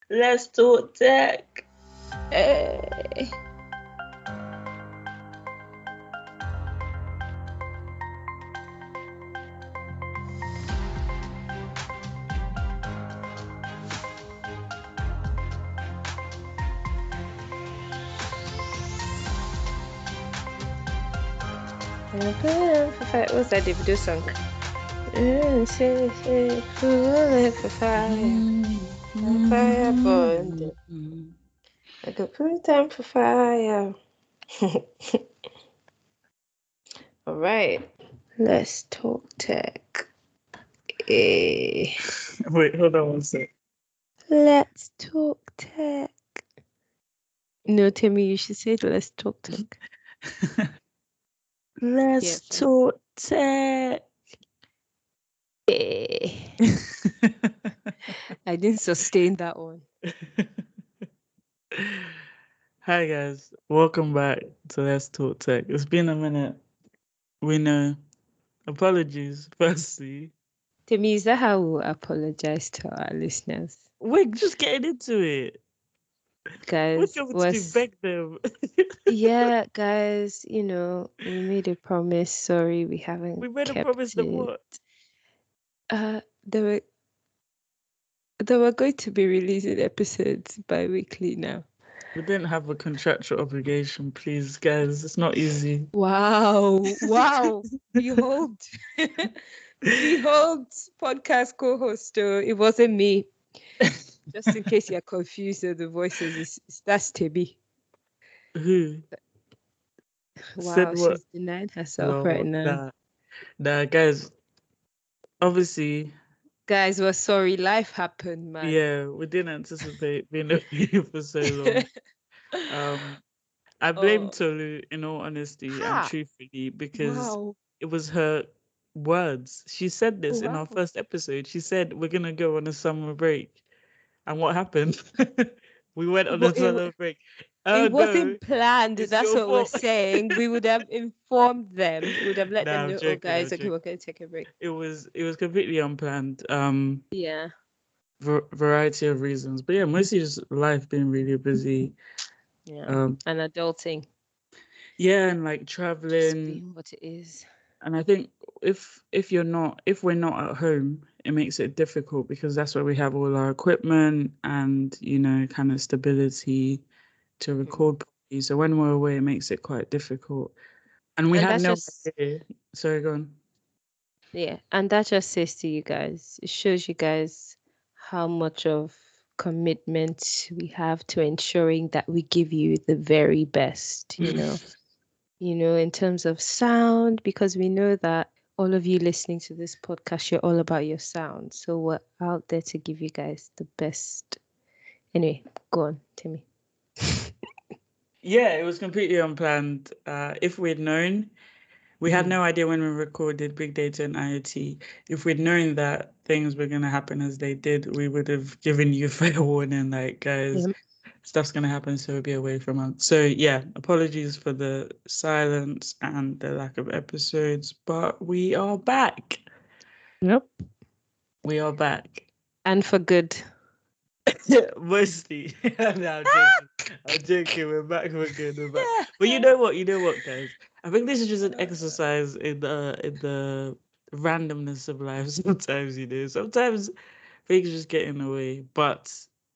Let's talk tech. Hey. What's that Davido song? Fire burn. I could put time for fire. All right, let's talk tech. Eh. Wait, hold on one sec. Let's talk tech. No, Timmy, you should say it. Let's talk tech. Let's talk tech. Eh. I didn't sustain that one. Hi guys, welcome back to Let's Talk Tech. It's been a minute. We know. Apologies, firstly. Timmy, is that how we apologize to our listeners? We're just getting into it. What Guys, do you want me to do? Beg them? yeah, guys, we made a promise. Sorry, we haven't We made a kept promise that it. what? They were going to be releasing episodes bi-weekly now. We didn't have a contractual obligation, please, guys. It's not easy. Wow. Behold. Behold, podcast co-host. It wasn't me. Just in case you're confused with the voices, that's Tibi. Who? Said Wow, what? she's denying herself right No, now. nah, guys. Obviously, Guys, we're sorry. Life happened, man. yeah, we didn't anticipate being away for so long. I blame Tolu, in all honesty and truthfully, because it was her words. She said this in our first episode. She said, "We're gonna go on a summer break." And what happened? We went on a summer break. Oh It wasn't no, planned. it's That's your what we're fault. saying. We would have informed them. We would have let them Nah, I'm know, oh, joking. guys, okay, we're going to take a break. It was completely unplanned. Yeah. Variety of reasons, but yeah, mostly just life being really busy. Yeah. And adulting. Yeah, and like Just traveling. being what it is. And I think if we're not at home, it makes it difficult because that's where we have all our equipment and kind of stability to record properly. So when we're away, it makes it quite difficult. And we had no idea. Sorry, go on. Yeah, and that just says to you guys, it shows you guys how much of commitment we have to ensuring that we give you the very best, in terms of sound, because we know that all of you listening to this podcast, you're all about your sound. So we're out there to give you guys the best. Anyway, go on, Timmy. Yeah, it was completely unplanned. If we'd known, we had no idea when we recorded Big Data and IoT. If we'd known that things were going to happen as they did, we would have given you fair warning, like, guys, stuff's going to happen, so we'll be away from us. So, yeah, apologies for the silence and the lack of episodes, but we are back. Yep. We are back. And for good. Mostly. No, I'm joking. We're back for good. We're back. But you know what, guys? I think this is just an exercise in the randomness of life. Sometimes things just get in the way. But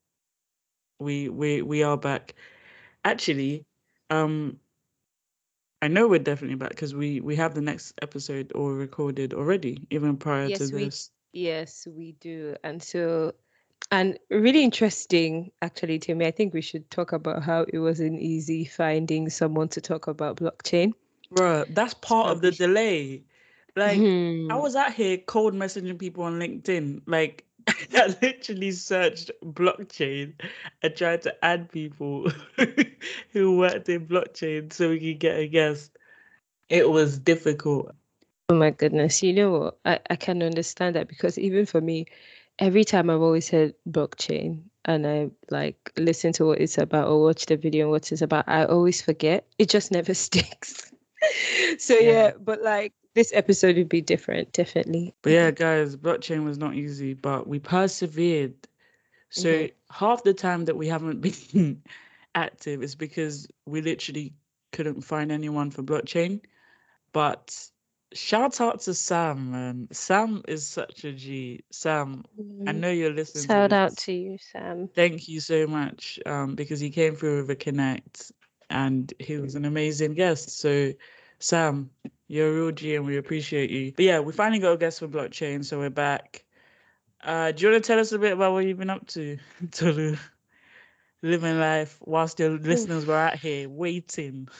we are back. Actually, um, I know we're definitely back because we have the next episode all recorded already, even prior to this. Yes, we do. And really interesting, actually, Timmy. I think we should talk about how it wasn't easy finding someone to talk about blockchain. Bruh, that's part of the delay. Like, I was out here cold messaging people on LinkedIn. Like, I literally searched blockchain and tried to add people who worked in blockchain so we could get a guest. It was difficult. Oh my goodness. You know what? I can understand that because even for me, every time I've always heard blockchain and I like listen to what it's about or watch the video and what it's about, I always forget. It just never sticks. So yeah, but like this episode would be different, definitely. But yeah, guys, blockchain was not easy, but we persevered. So half the time that we haven't been active is because we literally couldn't find anyone for blockchain. But shout out to Sam, man. Sam is such a G. Sam, I Mm. know you're listening to Shout out this. to you, Sam. Thank you so much. Because he came through with a connect and he was an amazing guest. So Sam, you're a real G and we appreciate you. But yeah, we finally got a guest for blockchain, so we're back. Do you want to tell us a bit about what you've been up to, Tolu? Living life whilst your listeners were Oof. out here waiting.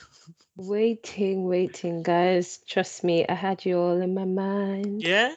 Waiting, guys. Trust me, I had you all in my mind. Yeah?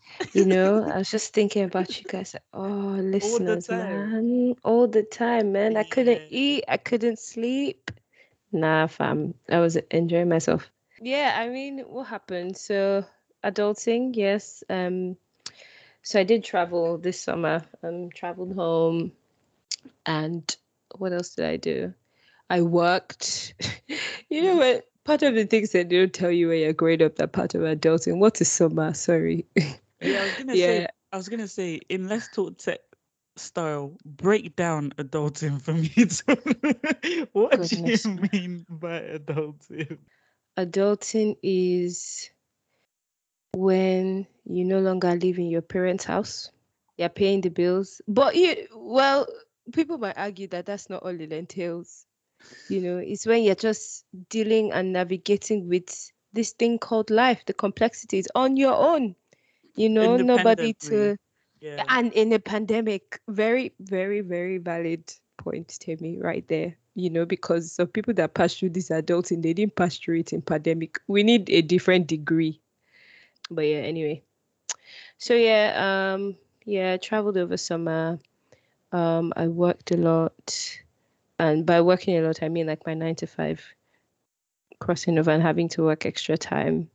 I was just thinking about you guys. Oh, All the listeners, time. man. All the time, man. I couldn't Yeah. eat. I couldn't sleep. Nah, fam. I was enjoying myself. Yeah, I mean, what happened? So, adulting, yes. So I did travel this summer. Traveled home, and what else did I do? I worked. You know what? Part of the things that they don't tell you when you're growing up, that part of adulting. What is summer? Sorry. Yeah, I was gonna say, Yeah, in Let's Talk Tech style, break down adulting for me. Too. What do goodness. you mean by adulting? Adulting is when you no longer live in your parents' house. You're paying the bills. Well, people might argue that that's not all it entails. It's when you're just dealing and navigating with this thing called life, the complexities on your own. Nobody Independently. to, Yeah. and in a pandemic, very, very, very valid point, Temi, right there. Because of people that pass through this adulting, they didn't pass through it in pandemic. We need a different degree. But yeah, anyway. So yeah, I traveled over summer. I worked a lot. And by working a lot, I mean like my 9 to 5, crossing over and having to work extra time.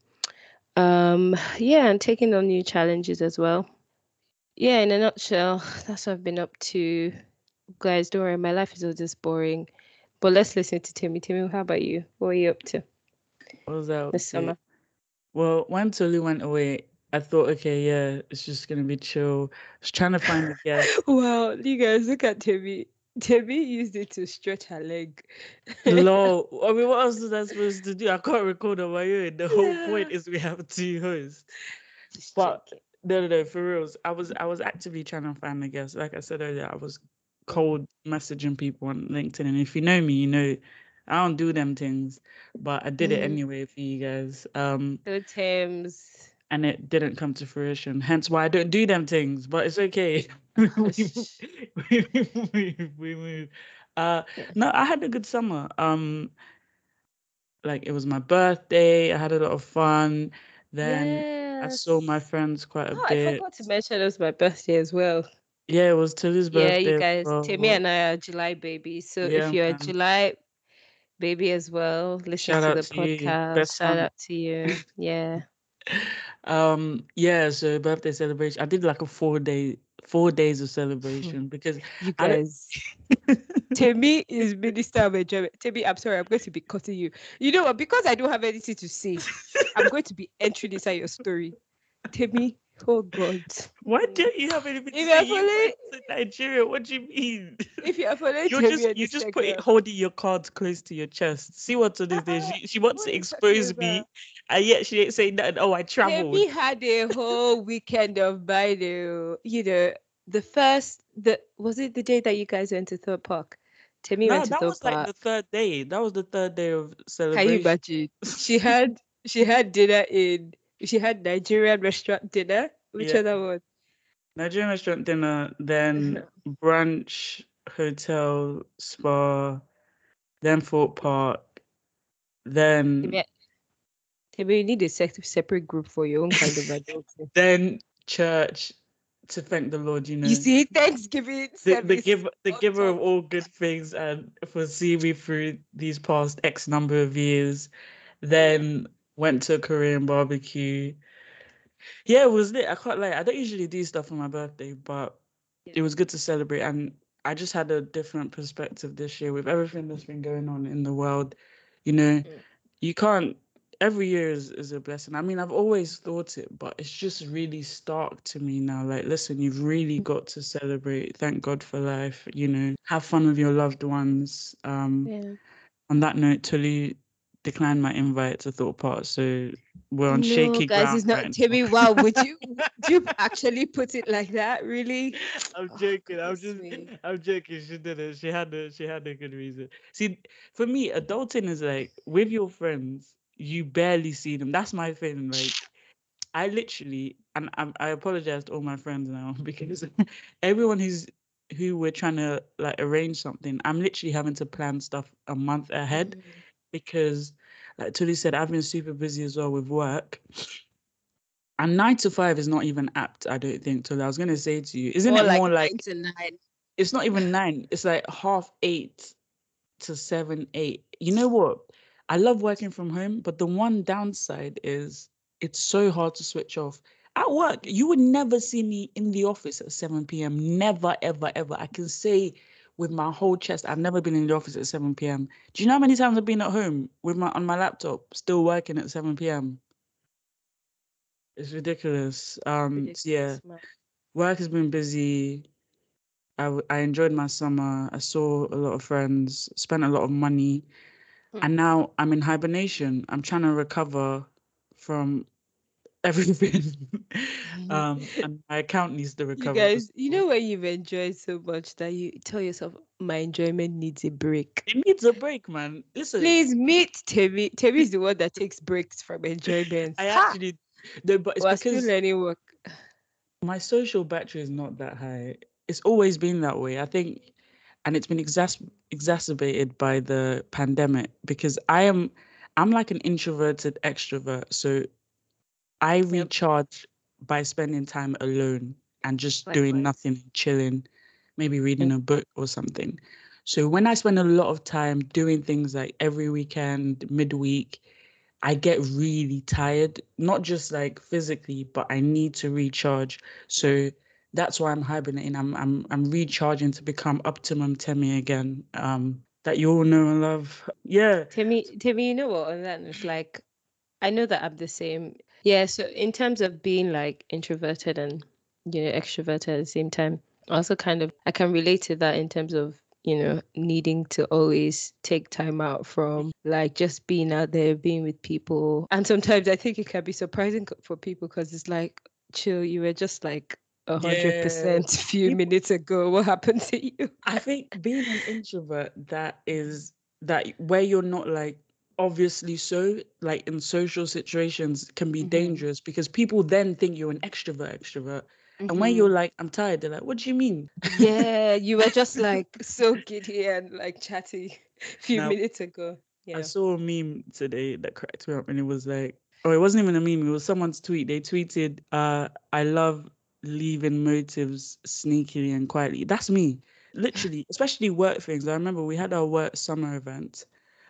Yeah, and taking on new challenges as well. Yeah, in a nutshell, that's what I've been up to. Guys, don't worry, my life is all just boring. But let's listen to Timmy. Timmy, how about you? What are you up to What was I up this to? summer? Well, when Tolu went away, I thought, okay, yeah, it's just gonna be chill. I was trying to find a guest. Wow, you guys, look at Timmy. Timmy used it to stretch her leg. Lol. I mean, what else was I supposed to do? I can't record on my own. The whole Yeah. point is we have two hosts. Just But joking. no, for reals. I was actively trying to find a guest. Like I said earlier, I was cold messaging people on LinkedIn. And if you know me, you know I don't do them things. But I did it Mm. anyway for you guys. So Thames. And it didn't come to fruition. Hence why I don't do them things. But it's okay. we we move. Uh Yeah. no, I had a good summer. Like it was my birthday. I had a lot of fun. Then I saw my Yes. friends quite a Oh, I bit. forgot to mention it was my birthday as well. Yeah, it was Tilly's Yeah, you birthday as guys, Timmy well. and I are July babies. So if Yeah, you're a man. July baby as well, listen Shout to out the to you. podcast. Best Shout man. out to you. Yeah. Yeah, so birthday celebration. I did like a 4 days of celebration because You I don't guys, Timmy is Minister of Enjoyment. Timmy, I'm sorry, I'm going to be cutting you. You know what? Because I don't have anything to say, I'm going to be entering inside your story. Timmy, oh God. why Hmm. don't you have anything to If say? you're You following, went to Nigeria. What do you mean? if you're following You're Timmy just on you just put it Instagram, holding your cards close to your chest. See what to this day. She wants what to are you talking expose about? me, and yet she ain't saying that. Oh, I Temi traveled. had a whole weekend of Baidu. The first, the was it the day that you guys went to Thorpe Park? Temi No, went to that Thorpe was like the Park. third day. That was the third day of Can you celebration. imagine? She had dinner in she had Nigerian restaurant dinner. Which Yeah, other one? Nigerian restaurant dinner, then brunch, hotel, spa, then Fort Park, then Temi, Temi, you need a separate group for your own kind of adulting. then church to thank the Lord. You You know, see, Thanksgiving the service giver, the on giver of top. all good things, and for seeing me through these past X number of years. Yeah. Then went to a Korean barbecue. Yeah, it was lit. I can't lie. I don't usually do stuff for my birthday, but Yeah. it was good to celebrate. And I just had a different perspective this year with everything that's been going on in the world. You know, Mm. you can't. every year is a blessing. I mean, I've always thought it, but it's just really stark to me now. Like, listen, you've really got to celebrate. Thank God for life. Have fun with your loved ones. Yeah. On that note, Tolu declined my invite to Thought Part, so we're on No, shaky guys, ground it's not right now. Timmy. Wow, would you actually put it like that? Really? I'm Oh, joking. goodness me. I'm joking. She did it. She had a good reason. See, for me, adulting is like with your friends, you barely see them. That's my thing. Like I literally, and I apologize to all my friends now because everyone who we're trying to like arrange something, I'm literally having to plan stuff a month ahead Mhm. because, like Tuli said, I've been super busy as well with work. And 9 to 5 is not even apt, I don't think. Tuli, I was gonna say to you, isn't More it like more like 9 to 9. it's not even 9, it's like half 8 to 7, 8. You know what? I love working from home, but the one downside is it's so hard to switch off. At work, you would never see me in the office at 7 p.m. Never, ever, ever. I can say with my whole chest, I've never been in the office at 7 p.m. Do you know how many times I've been at home with my on my laptop, still working at 7 p.m.? It's ridiculous. So yeah, Ridiculous, man. work has been busy. I enjoyed my summer. I saw a lot of friends, spent a lot of money. And now I'm in hibernation. I'm trying to recover from everything. Mhm. And my account needs to You recover as guys, you well. know when you've enjoyed so much that you tell yourself, my enjoyment needs a break. It needs a break, man. Listen, Please meet Temi. Temi is the one that takes breaks from enjoyment. I Ha! actually no, but it's We're still because learning work. my social battery is not that high. It's always been that way. I think, and it's been exacerbated by the pandemic because I'm like an introverted extrovert. So I Yep. recharge by spending time alone and just doing Likewise. nothing, chilling, maybe reading Yep. a book or something. So when I spend a lot of time doing things like every weekend, midweek, I get really tired, not just like physically, but I need to recharge. So that's why I'm hibernating. I'm recharging to become optimum Temi again. That you all know and love. Yeah. Temi, you know what? On that, it's like I know that I'm the same. Yeah, so in terms of being like introverted and extroverted at the same time, I also kind of I can relate to that in terms of needing to always take time out from like just being out there, being with people. And sometimes I think it can be surprising for people because it's like, chill, you were just like a hundred Yeah. percent few minutes ago. What happened to you? I think being an introvert, that is that where you're not like obviously so like in social situations can be Hmm. dangerous because people then think you're an extrovert. And when you're Hmm. like, I'm tired, they're like, what do you mean? Yeah, you were just like so giddy and like chatty a few Now, minutes ago. I Yeah. saw a meme today that cracked me up and it was like, oh, it wasn't even a meme, it was someone's tweet. They tweeted, I love leaving motives sneakily and quietly. That's me. Literally, especially work things. I remember we had our work summer event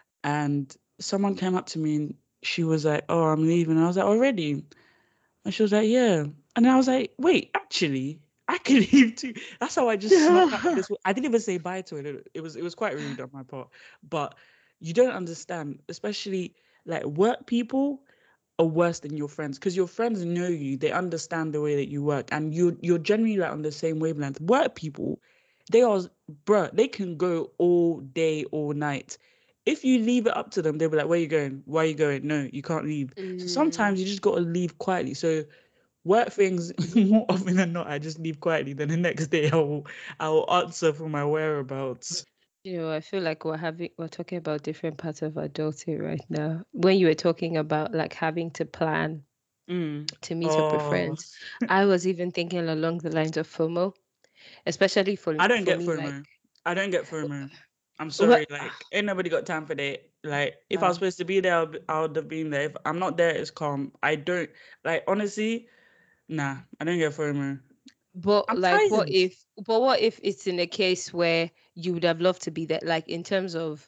and someone came up to me and she was like, "Oh, I'm leaving." And I was like, "Already?" And she was like, "Yeah." And then I was like, "Wait, actually, I could leave too." That's how I just snuck out of this. I didn't even say bye to it. It was quite rude on my part. But you don't understand, especially like work people are worse than your friends because your friends know you, they understand the way that you work, and you're generally like on the same wavelength. Work people, they are, bruh, they can go all day, all night. If you leave it up to them, they'll be like, "Where you going? Why are you going? No, you can't leave." So Mm. sometimes you just gotta leave quietly. So work things more often than not, I just leave quietly. Then the next day I will answer for my whereabouts. I feel like we're talking about different parts of adulting right now. When you were talking about like having to plan Mm. to meet up with Oh, friends, I was even thinking along the lines of FOMO, especially for I don't for get me, like FOMO. I don't get FOMO. I'm what sorry. Like, ain't nobody got time for that. Like, if I was wow. supposed to be there, I would have been there. If I'm not there, it's calm. I don't, like, honestly, nah, I don't get FOMO. But I'm like tired. what if it's in a case where you would have loved to be there, like in terms of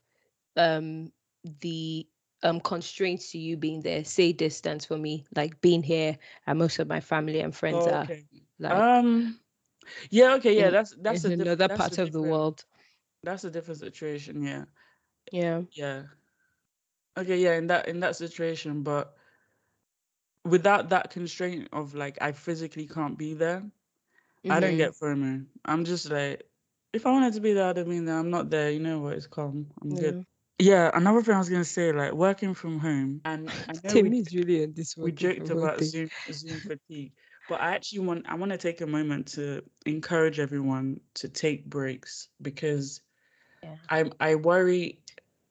um the constraints to you being there, say distance for me, like being here and most of my family and friends Oh, are okay. like Um, yeah, okay, yeah, in that's in a another that's a part of the different world. that's a different situation. Yeah, Yeah. yeah. Okay, yeah, in that situation, but without that constraint of like I physically can't be there, I don't Mm-hmm. get FOMO. I'm just like, if I wanted to be there, I'd have been there. I'm not there. You know what? It's calm. I'm good. Yeah. Yeah, another thing I was gonna say, like working from home, and I know Tim is really on this we working joked from home about thing. Zoom fatigue, but I want to take a moment to encourage everyone to take breaks because Yeah. I worry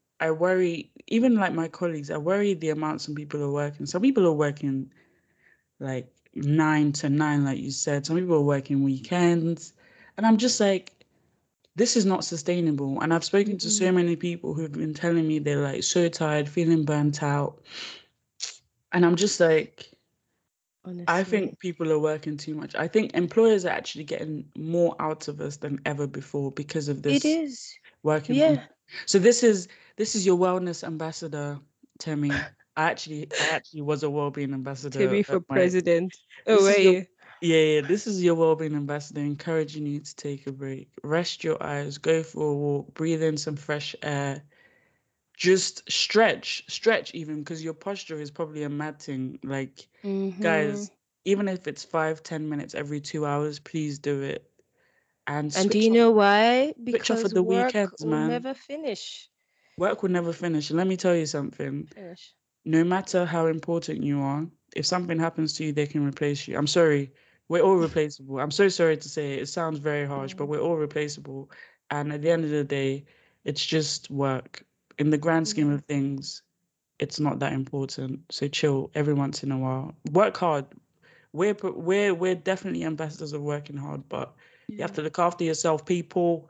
even like my colleagues, I worry the amount some people are working. Some people are working like 9 to 9, like you said. Some people are working weekends. And I'm just like, this is not sustainable. And I've spoken to so Mm-mm. many people who've been telling me they're like so tired, feeling burnt out. And I'm just like, I Honestly, think people are working too much. I think employers are actually getting more out of us than ever before because of it this is. working from. Yeah. So this is your wellness ambassador, Temi. I actually was a well-being ambassador Timmy at for my. president. Oh, This is your wait. this is your well-being ambassador encouraging you to take a break, rest your eyes, go for a walk, breathe in some fresh air, just stretch even because your posture is probably a mad thing. Like, Mm-hmm. guys, even if it's 5-10 minutes every 2 hours, please do it and And do you know why? switch off at Because the work weekends, will man. never finish. Work will never finish. Let me tell you something. Finish. No matter how important you are, if something happens to you, they can replace you. I'm sorry. We're all replaceable. I'm so sorry to say it. It sounds very harsh, but Mm. we're all replaceable. And at the end of the day, it's just work. In the grand scheme Yeah. of things, it's not that important. So chill every once in a while. Work hard. We're definitely ambassadors of working hard, but you have Yeah. to look after yourself, people.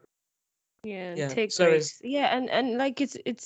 Yeah, and Yeah. take Sorry. breaks. Yeah, and like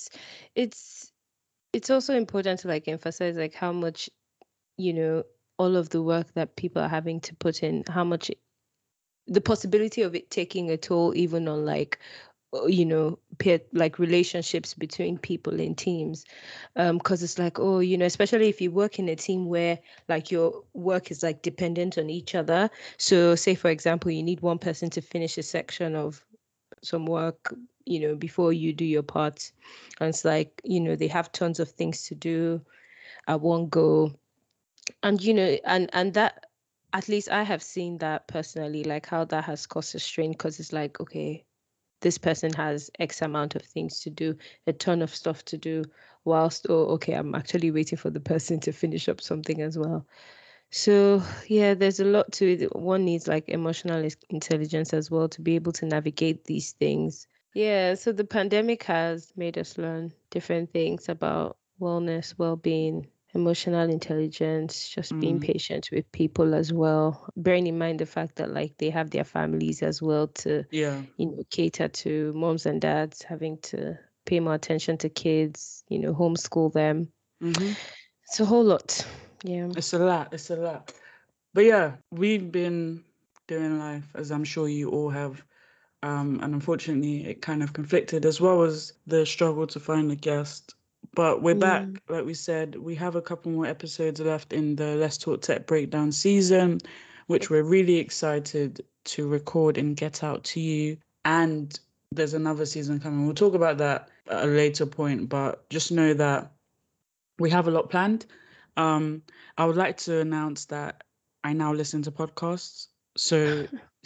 it's it's also important to like emphasize like how much, you know, all of the work that people are having to put in, how much the possibility of it taking a toll even on like you know, peer like relationships between people in teams. Because it's like, oh, you know, especially if you work in a team where like your work is like dependent on each other. So say for example, you need one person to finish a section of some work, you know, before you do your part. And it's like, you know, they have tons of things to do at one go. And you know, and that, at least I have seen that personally, like how that has caused a strain because it's like, okay, this person has X amount of things to do, a ton of stuff to do, whilst, oh, okay, I'm actually waiting for the person to finish up something as well. So, yeah, there's a lot to it. One needs like emotional intelligence as well to be able to navigate these things. Yeah, so the pandemic has made us learn different things about wellness, well-being, emotional intelligence, just being Mm, patient with people as well. Bearing in mind the fact that like they have their families as well to, yeah. you know, cater to moms and dads, having to pay more attention to kids, you know, homeschool them. Mm-hmm. It's a whole lot. Yeah. It's a lot. It's a lot. But yeah, we've been doing life, as I'm sure you all have. And unfortunately, it kind of conflicted as well as the struggle to find a guest. But we're Yeah. back. Like we said, we have a couple more episodes left in the Let's Talk Tech Breakdown season, which we're really excited to record and get out to you. And there's another season coming. We'll talk about that at a later point, but just know that we have a lot planned. Um, I would like to announce that I now listen to podcasts. So,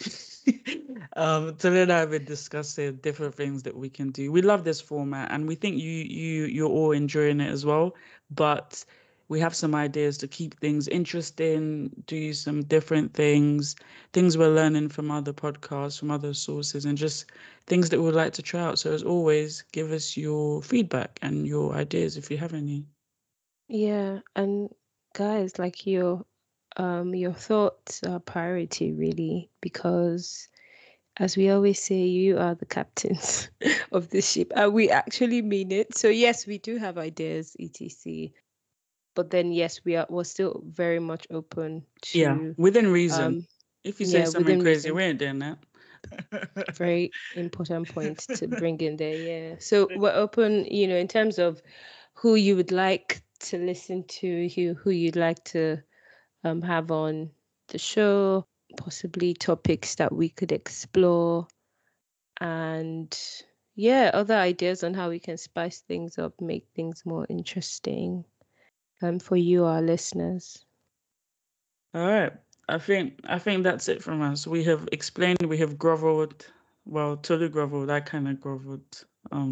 Taylor and I have been discussing different things that we can do. We love this format, and we think you're all enjoying it as well. But we have some ideas to keep things interesting, do some different things we're learning from other podcasts, from other sources, and just things that we'd like to try out. So, as always, give us your feedback and your ideas if you have any. Yeah. And guys, like your thoughts are priority really because as we always say, you are the captains of the ship. And we actually mean it. So yes, we do have ideas, etc. But then yes, we're still very much open Yeah, to within reason. um If you say yeah, something within crazy, reason. we ain't doing that. Very important point to bring in there, yeah. So we're open, you know, in terms of who you would like to listen to, who you'd like to have on the show, possibly topics that we could explore. And other ideas on how we can spice things up, make things more interesting for you, our listeners. All right. I think that's it from us. We have explained, we have groveled. Well, totally groveled. I kind of groveled.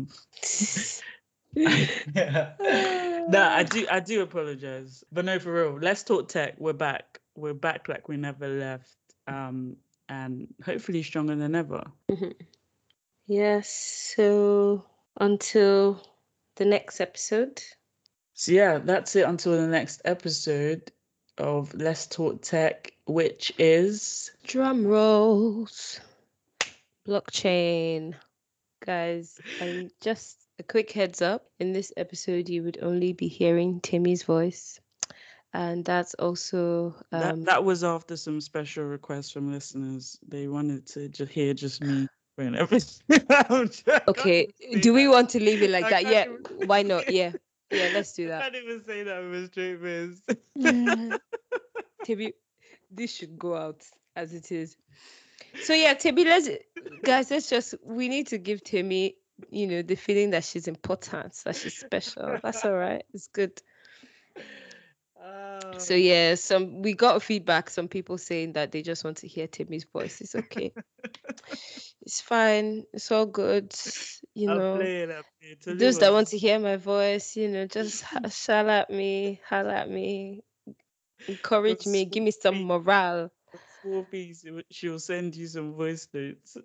Yeah. No, I do apologize. But no, for real. Let's talk tech. We're back. We're back like we never left. And hopefully stronger than ever. Yes. So until the next episode. So yeah, that's it until the next episode of Let's Talk Tech, which is drum rolls, blockchain. Guys, and just a quick heads up, in this episode you would only be hearing Timmy's voice. And that's also that was after some special requests from listeners. They wanted to just hear just me doing everything. Okay, do we want to leave it like that? Yeah, why not? Yeah, let's do that. I can't even say that with a straight face. Timmy, this should go out as it is. So yeah, Timmy, we need to give Timmy, the feeling that she's important, that she's special. That's all right. It's good. So yeah, we got feedback, some people saying that they just want to hear Timmy's voice. It's okay. It's fine. It's all good. I'll play it. Those that want to hear my voice, just holla at me, encourage me, give me some morale. For peace, she'll send you some voice notes.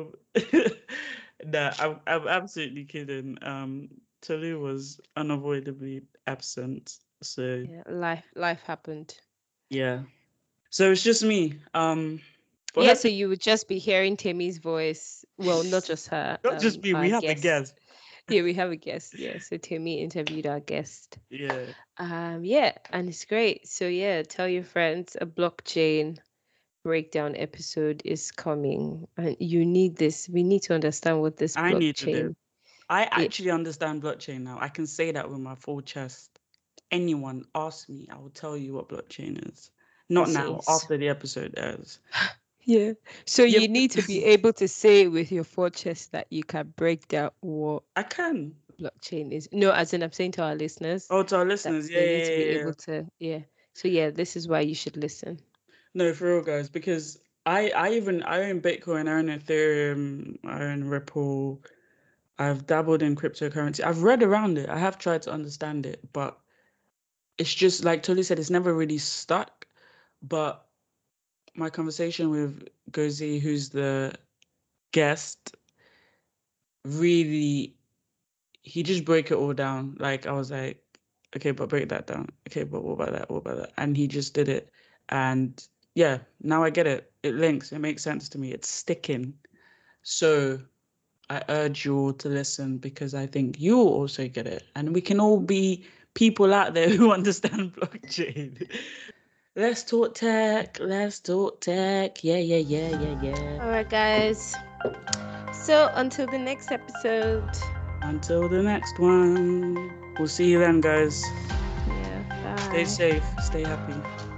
Nah, I'm absolutely kidding. Tolu was unavoidably absent, so yeah, life happened. Yeah, so it's just me. So you would just be hearing Timmy's voice. Well, not just her. Not just me. We have a guest. Yeah, we have a guest. Yeah, so Timmy interviewed our guest. Yeah. Yeah, and it's great. So yeah, tell your friends a blockchain breakdown episode is coming, and you need this. We need to understand what this blockchain. I actually understand blockchain now. I can say that with my full chest. Anyone ask me, I will tell you what blockchain is. Not now, after the episode airs. Yeah. So you need to be able to say with your full chest that you can break down what I can blockchain is. No, as in I'm saying to our listeners. Oh, to our listeners, yeah. They need to be able to, So yeah, this is why you should listen. No, for real, guys, because I own Bitcoin, I own Ethereum, I own Ripple. I've dabbled in cryptocurrency. I've read around it. I have tried to understand it, but it's just like Tolu said, it's never really stuck. But my conversation with Gozi, who's the guest, really, he just broke it all down. Like, I was like, okay, but break that down. Okay, but what about that? What about that? And he just did it. And yeah, now I get it. It links. It makes sense to me. It's sticking. So I urge you all to listen, because I think you will also get it. And we can all be people out there who understand blockchain. Let's talk tech. Let's talk tech. Yeah. All right, guys. So until the next episode. Until the next one. We'll see you then, guys. Yeah, bye. Stay safe. Stay happy.